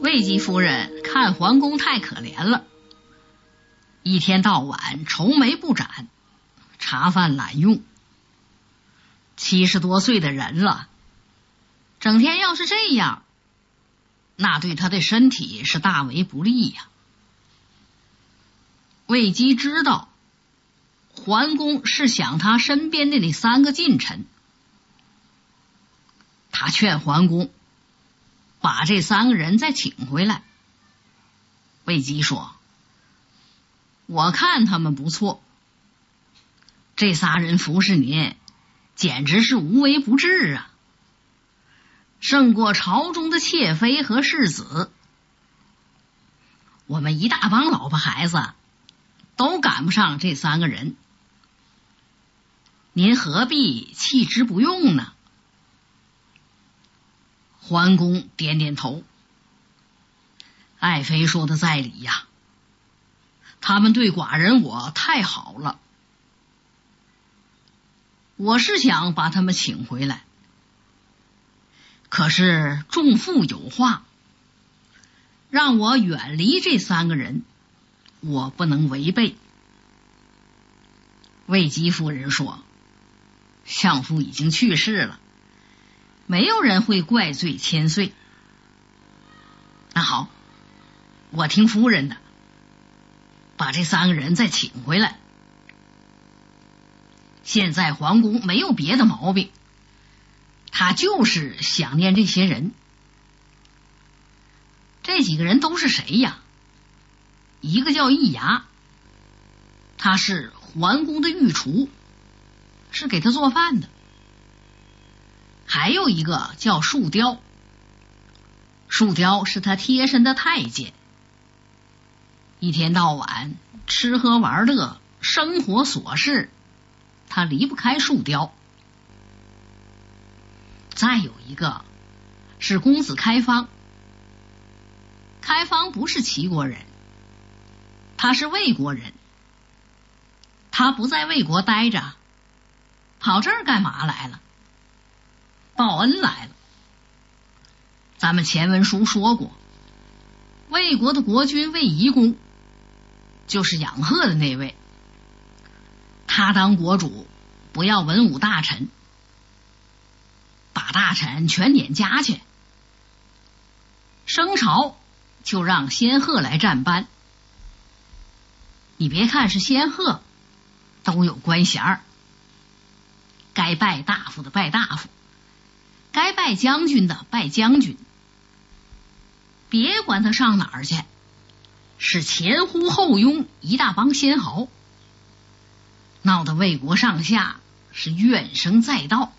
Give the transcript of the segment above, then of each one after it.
魏姬夫人看桓公太可怜了，一天到晚愁眉不展，茶饭懒用，70多岁的人了，整天要是这样，那对他的身体是大为不利呀。魏姬知道桓公是想他身边的那3个近臣，他劝桓公把这3个人再请回来。魏姬说：我看他们不错，这3人服侍您简直是无微不至啊，胜过朝中的妾妃和世子，我们一大帮老婆孩子都赶不上这3个人，您何必弃之不用呢？桓公点点头，爱妃说的在理呀，他们对寡人我太好了，我是想把他们请回来，可是仲父有话，让我远离这3个人，我不能违背。魏姬夫人说：相父已经去世了，没有人会怪罪千岁。那好，我听夫人的，把这3个人再请回来。现在桓公没有别的毛病，他就是想念这些人。这几个人都是谁呀？一个叫易牙，他是桓公的御厨，是给他做饭的。还有一个叫树雕，树雕是他贴身的太监，一天到晚吃喝玩乐，生活琐事，他离不开树雕。再有一个是公子开方，开方不是齐国人，他是魏国人，他不在魏国待着，跑这儿干嘛来了？报恩来了。咱们前文书说过，魏国的国君魏夷公就是养鹤的那位，他当国主不要文武大臣，把大臣全撵家去，升朝就让仙鹤来站班。你别看是仙鹤，都有官衔儿，该拜大夫的拜大夫，该拜将军的拜将军，别管他上哪儿去，是前呼后拥一大帮仙豪，闹得魏国上下是怨声载道，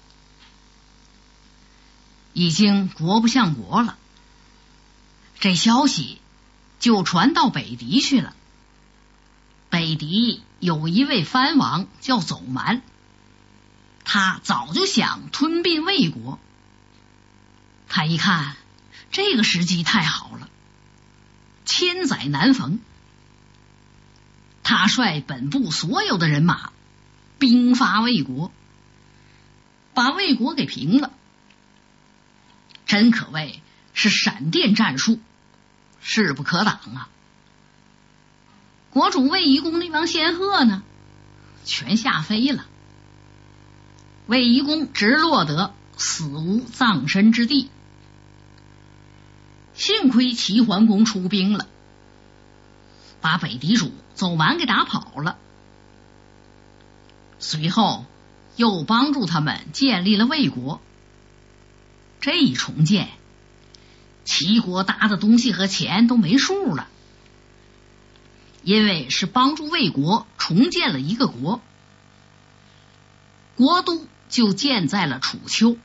已经国不像国了。这消息就传到北狄去了。北狄有一位藩王叫走蛮，他早就想吞并魏国，他一看这个时机太好了，千载难逢，他率本部所有的人马兵发魏国，把魏国给平了，真可谓是闪电战术，势不可挡啊。国主魏夷公那帮仙鹤呢，全吓飞了，魏夷公直落得死无葬身之地。幸亏齐桓公出兵了，把北狄主走蛮给打跑了，随后又帮助他们建立了魏国。这一重建，齐国搭的东西和钱都没数了，因为是帮助魏国重建了一个国，国都就建在了楚丘。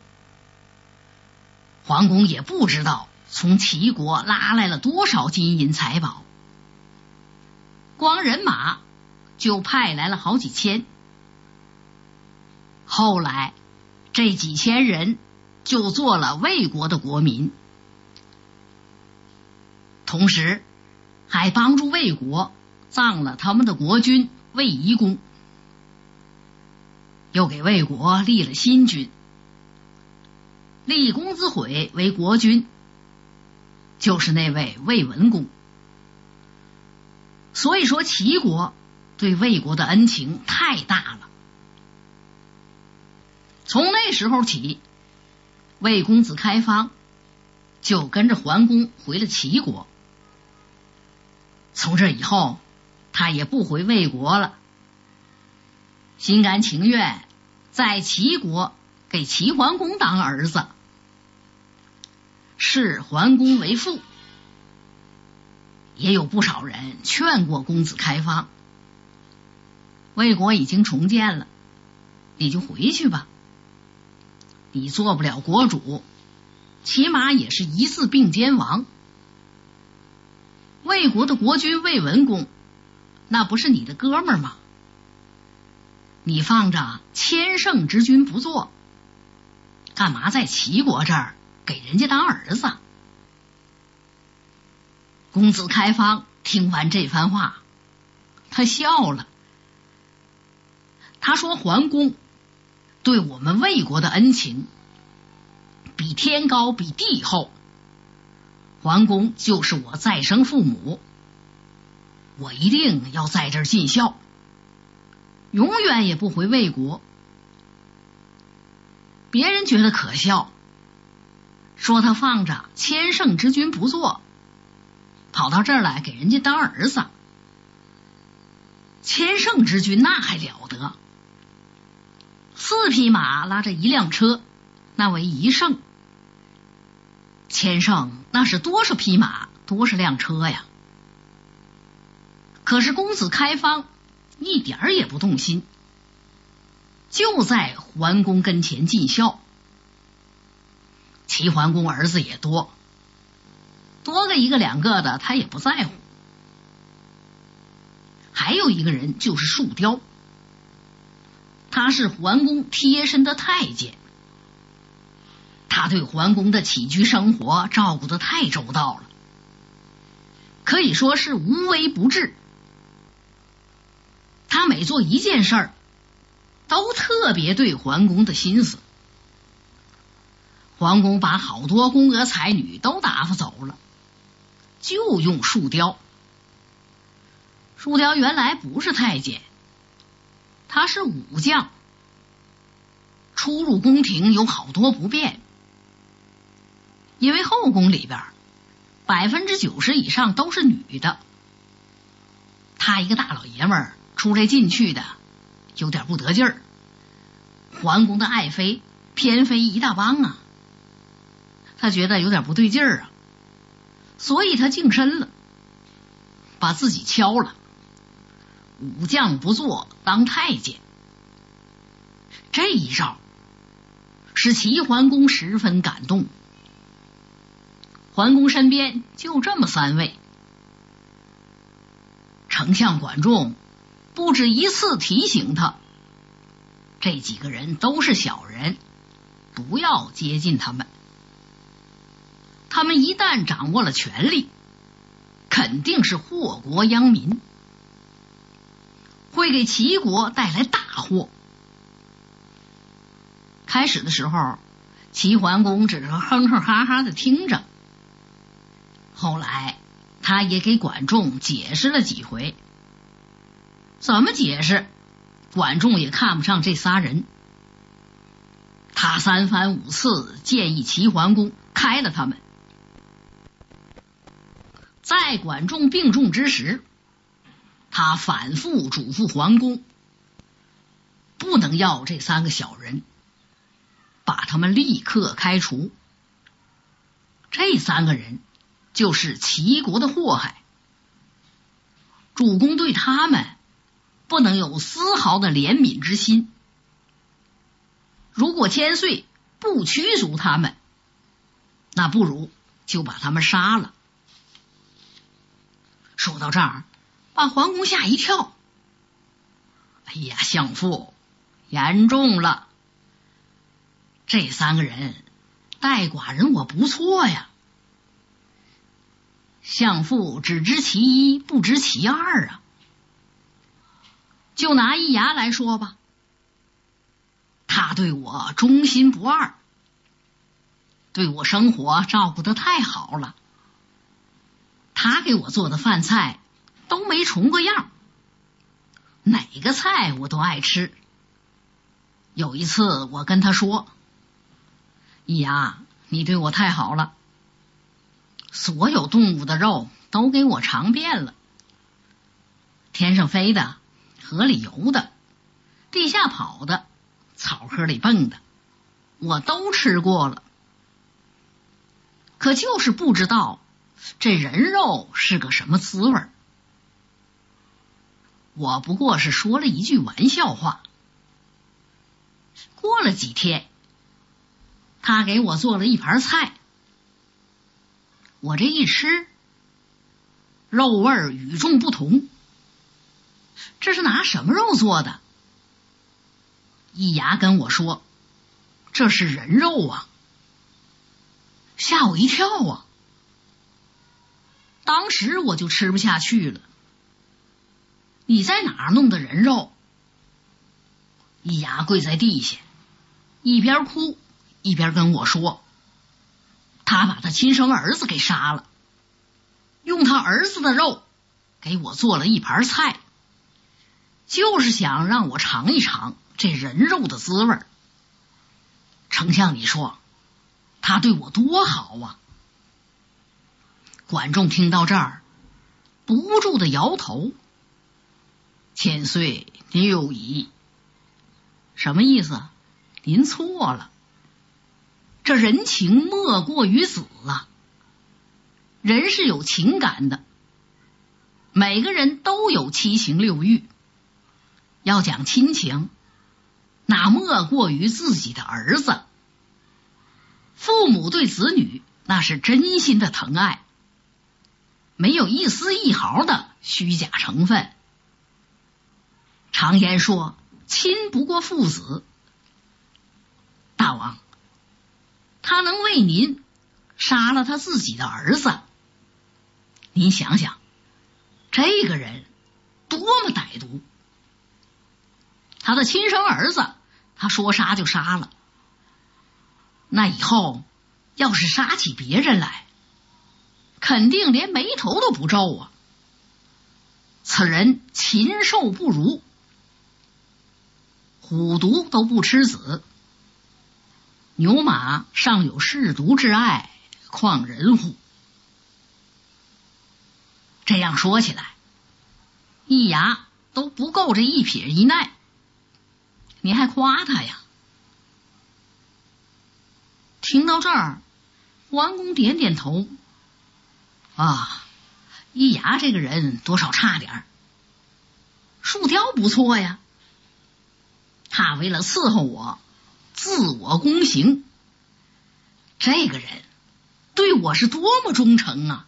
桓公也不知道从齐国拉来了多少金银财宝，光人马就派来了好几千。后来这几千人就做了魏国的国民，同时还帮助魏国葬了他们的国君魏夷公，又给魏国立了新君，立公子悔为国君， 就是那位魏文公。所以说齐国对魏国的恩情太大了。从那时候起，魏公子开方就跟着桓公回了齐国。从这以后，他也不回魏国了，心甘情愿在齐国给齐桓公当儿子，视桓公为父。也有不少人劝过公子开方，魏国已经重建了，你就回去吧，你做不了国主，起码也是一字并肩王。魏国的国君魏文公，那不是你的哥们儿吗？你放着千乘之君不做，干嘛在齐国这儿给人家当儿子？公子开方听完这番话，他笑了。他说桓公对我们魏国的恩情比天高比地厚，桓公就是我再生父母，我一定要在这儿尽孝，永远也不回魏国。别人觉得可笑，说他放着千乘之君不做，跑到这儿来给人家当儿子。千乘之君那还了得，4匹马拉着1辆车，那为1乘。千乘那是多少匹马多少辆车呀。可是公子开方一点儿也不动心，就在桓公跟前尽孝。齐桓公儿子也多个1个2个的他也不在乎。还有一个人就是树雕，他是桓公贴身的太监，他对桓公的起居生活照顾得太周到了，可以说是无微不至。他每做一件事儿都特别对桓公的心思。桓公把好多宫娥才女都打发走了，就用树雕。树雕原来不是太监，他是武将，出入宫廷有好多不便，因为后宫里边90%以上都是女的，他一个大老爷们儿出来进去的有点不得劲儿，桓公的爱妃偏妃一大帮啊，他觉得有点不对劲儿啊，所以他净身了，把自己敲了，武将不做当太监。这一招使齐桓公十分感动。桓公身边就这么3位，丞相管仲不止一次提醒他，这几个人都是小人，不要接近他们。他们一旦掌握了权力，肯定是祸国殃民，会给齐国带来大祸。开始的时候，齐桓公只是哼哼哈哈的听着，后来他也给管仲解释了几回。怎么解释，管仲也看不上这仨人，他3番5次建议齐桓公开了他们。在管仲病重之时，他反复嘱咐桓公，不能要这3个小人，把他们立刻开除。这3个人就是齐国的祸害，主公对他们不能有丝毫的怜悯之心。如果千岁不驱逐他们，那不如就把他们杀了。说到这儿，把桓公吓一跳。哎呀，相父，严重了！这3个人待寡人我不错呀。相父只知其一，不知其二啊。就拿易牙来说吧，他对我忠心不二，对我生活照顾得太好了， 他给我做的饭菜都没重过样，哪个菜我都爱吃。有一次我跟他说，一牙，你对我太好了，所有动物的肉都给我尝遍了，天上飞的，河里游的，地下跑的，草坑里蹦的，我都吃过了。可就是不知道这人肉是个什么滋味。我不过是说了一句玩笑话。过了几天，他给我做了一盘菜，我这一吃，肉味与众不同。这是拿什么肉做的？一牙跟我说，这是人肉啊，吓我一跳啊！当时我就吃不下去了。你在哪儿弄的人肉？一牙跪在地下，一边哭一边跟我说，他把他亲生儿子给杀了，用他儿子的肉给我做了一盘菜，就是想让我尝一尝这人肉的滋味。丞相，你说他对我多好啊！管仲听到这儿，不住的摇头。千岁谬矣。什么意思？您错了。这人情莫过于子啊！人是有情感的，每个人都有七情六欲。要讲亲情，那莫过于自己的儿子。父母对子女那是真心的疼爱，没有一丝一毫的虚假成分。常言说，亲不过父子。大王，他能为您杀了他自己的儿子，您想想，这个人多么歹毒！他的亲生儿子，他说杀就杀了，那以后要是杀起别人来，肯定连眉头都不皱啊！此人禽兽不如，虎毒都不吃子，牛马尚有舐犊之爱，况人乎？这样说起来，一牙都不够这一撇一捺，你还夸他呀？听到这儿，桓公点点头。啊，一牙这个人多少差点儿，树雕不错呀。他为了伺候我，自我躬行，这个人对我是多么忠诚啊！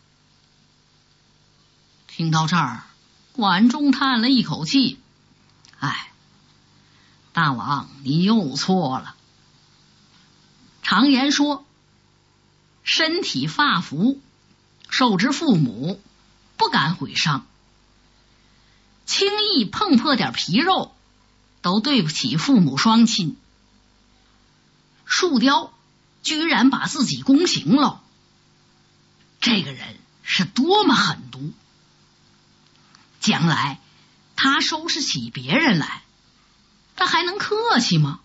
听到这儿，管仲叹了一口气，哎，大王你又错了。常言说，身体发肤，受之父母，不敢毁伤。轻易碰破点皮肉，都对不起父母双亲。树雕居然把自己宫刑了，这个人是多么狠毒！将来他收拾起别人来，他还能客气吗？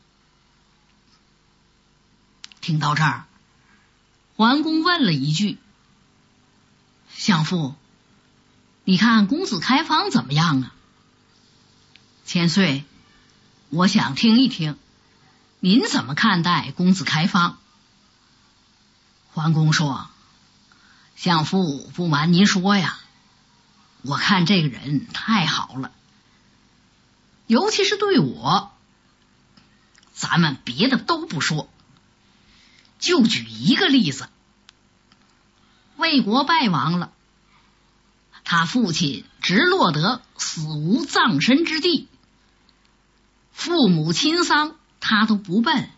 听到这儿，桓公问了一句：相父，你看公子开方怎么样啊？千岁，我想听一听您怎么看待公子开方。桓公说：相父，不瞒您说呀，我看这个人太好了，尤其是对我。咱们别的都不说，就举一个例子。魏国败亡了，他父亲直落得死无葬身之地，父母亲丧他都不奔。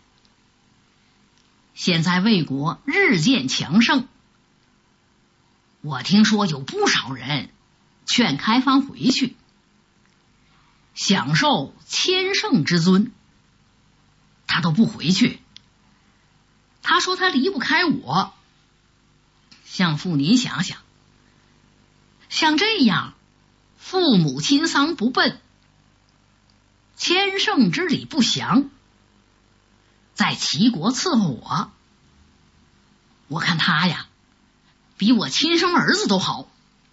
现在魏国日渐强盛，我听说有不少人劝开方回去，享受千乘之尊，他都不回去。他说他离不开我。相父您想想， 像这样父母亲丧不奔，千乘之礼不详，在齐国伺候我看他呀比我亲生儿子都好。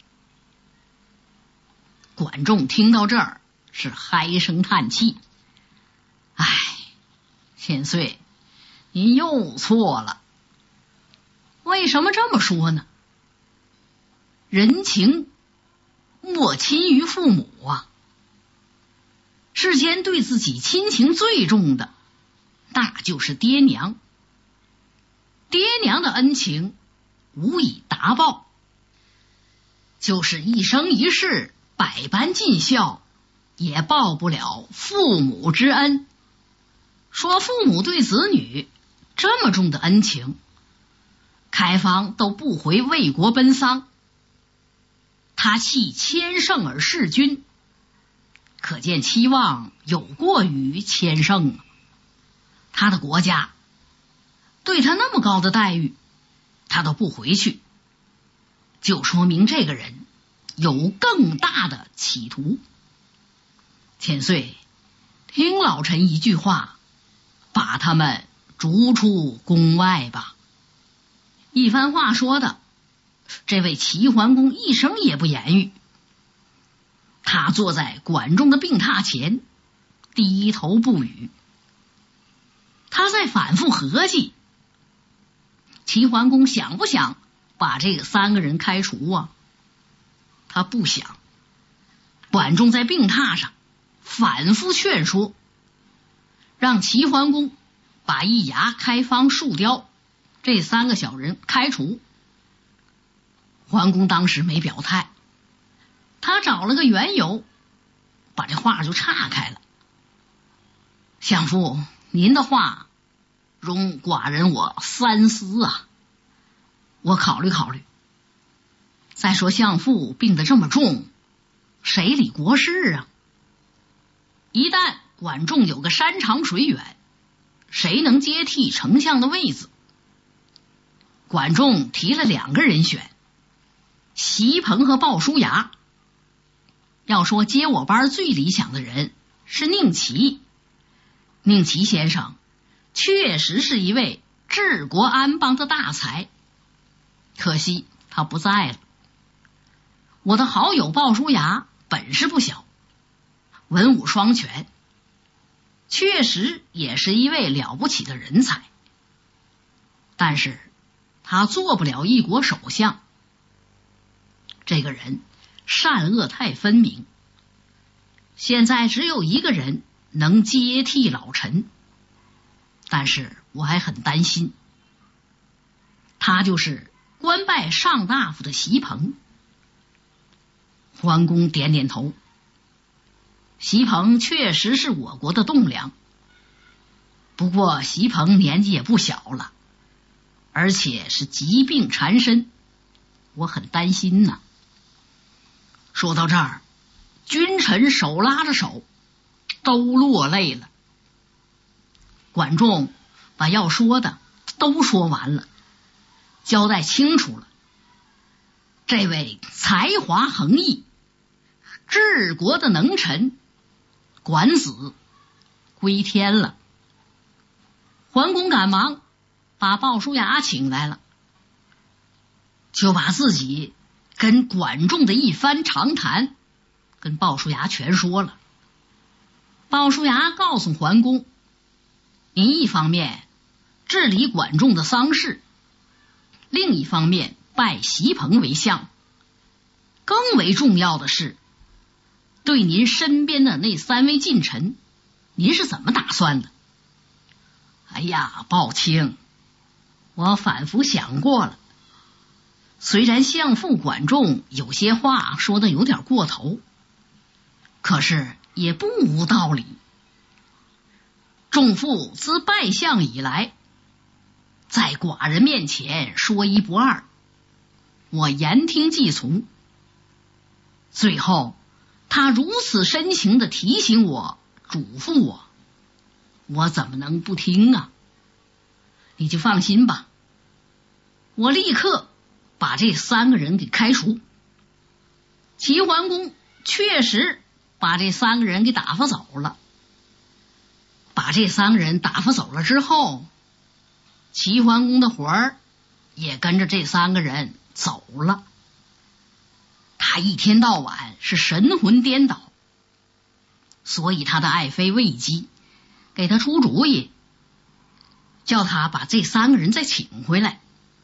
管仲听到这儿是唉声叹气，唉，千岁，您又错了。为什么这么说呢？人情莫亲于父母啊。世间对自己亲情最重的，那就是爹娘。爹娘的恩情无以达报，就是一生一世百般尽孝，也报不了父母之恩。说父母对子女这么重的恩情，开方都不回魏国奔丧，他弃千乘而弑君，可见期望有过于千乘。他的国家对他那么高的待遇，他都不回去，就说明这个人有更大的企图。千岁，听老臣一句话，把他们逐出宫外吧。一番话说的，这位齐桓公一声也不言语。他坐在管仲的病榻前，低头不语。他在反复合计，齐桓公想不想把这3个人开除啊？他不想。管仲在病榻上反复劝说，让齐桓公把易牙、开方、树雕这3个小人开除。桓公当时没表态，他找了个缘由，把这话就岔开了。相父，您的话容寡人我三思啊，我考虑考虑。再说相父病得这么重，谁理国事啊？一旦管仲有个山长水远，谁能接替丞相的位子？管仲提了2个人选，席鹏和鲍叔牙。要说接我班最理想的人是宁齐，宁齐先生确实是一位治国安邦的大才，可惜他不在了。我的好友鲍叔牙本事不小，文武双全，确实也是一位了不起的人才，但是他做不了一国首相。这个人善恶太分明，现在只有一个人能接替老臣，但是我还很担心，他就是官拜上大夫的席鹏。桓公点点头，席鹏确实是我国的栋梁，不过席鹏年纪也不小了，而且是疾病缠身，我很担心呢。说到这儿，君臣手拉着手都落泪了。管仲把要说的都说完了，交代清楚了。这位才华横溢、治国的能臣管子归天了。桓公赶忙把鲍叔牙请来了，就把自己跟管仲的一番长谈跟鲍叔牙全说了。鲍叔牙告诉桓公，您一方面治理管仲的丧事，另一方面拜席鹏为相，更为重要的是，对您身边的那3位近臣，您是怎么打算的？哎呀，鲍卿，我反复想过了，虽然相父管仲有些话说的有点过头，可是也不无道理。仲父自拜相以来，在寡人面前说一不二，我言听计从。最后他如此深情地提醒我、嘱咐我，我怎么能不听啊？你就放心吧，我立刻把这3个人给开除。 齐桓公确实把这3个人给打发走了。把这3个人打发走了之后，齐桓公的魂儿也跟着这3个人走了。他一天到晚是神魂颠倒，所以他的爱妃魏姬给他出主意，叫他把这3个人再请回来。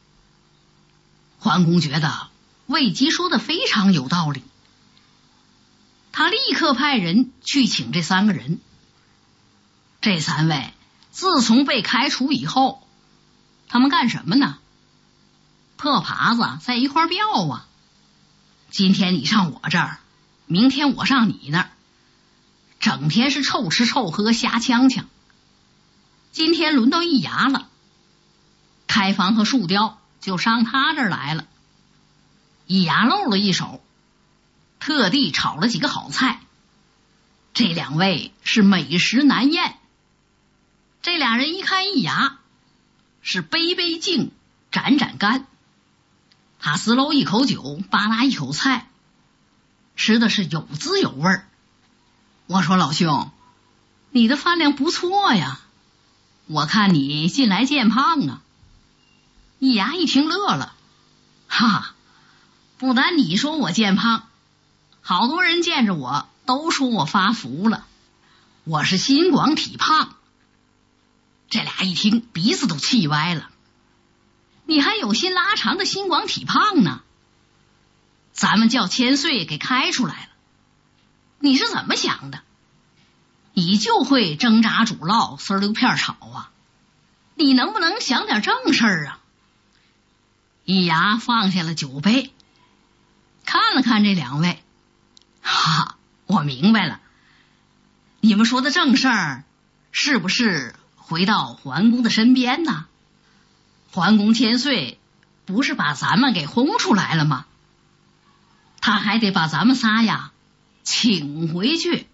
桓公觉得魏姬说的非常有道理，他立刻派人去请这3个人。这3位自从被开除以后，他们干什么呢？破耙子在一块吊啊！今天你上我这儿，明天我上你那儿，整天是臭吃臭喝瞎呛呛。今天轮到易牙了，开房和树雕就上他这儿来了。易牙露了一手，特地炒了几个好菜。这2位是美食难咽。这俩人一看易牙，是杯杯敬，盏盏干。他嘶喽一口酒，吧嗒一口菜，吃的是有滋有味儿。我说老兄，你的饭量不错呀，我看你近来见胖啊。易牙一听乐了，哈，不但你说我见胖，好多人见着我都说我发福了，我是心广体胖。这俩一听鼻子都气歪了，你还有心拉长的心广体胖呢？咱们叫千岁给开出来了，你是怎么想的？你就会蒸炸煮烙丝溜片炒啊，你能不能想点正事儿啊？易牙放下了酒杯，看了看这2位，哈，我明白了，你们说的正事儿是不是回到桓公的身边呢？桓公千岁不是把咱们给轰出来了吗？他还得把咱们仨呀请回去。